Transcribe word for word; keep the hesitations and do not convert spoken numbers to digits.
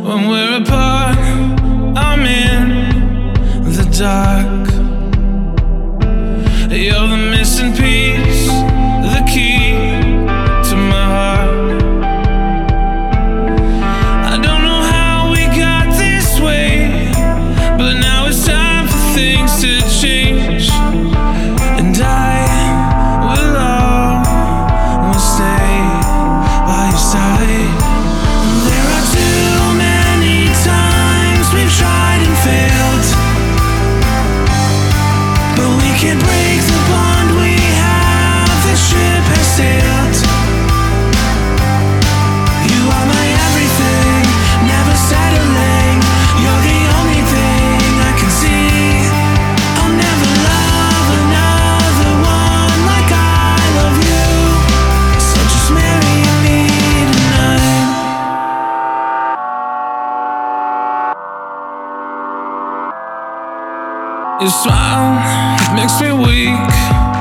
When we're apart, I'm in the dark. You're the missing piece, the key to my heart. I don't know how we got this way, but now it's time for things to change. And I will always stay by your side. There are too many times we've tried and failed, but we can't break the bond we have. The ship has sailed. You are my everything, never settling. You're the only thing I can see. I'll never love another one like I love you. So just marry me tonight. Your smile, it makes me weak.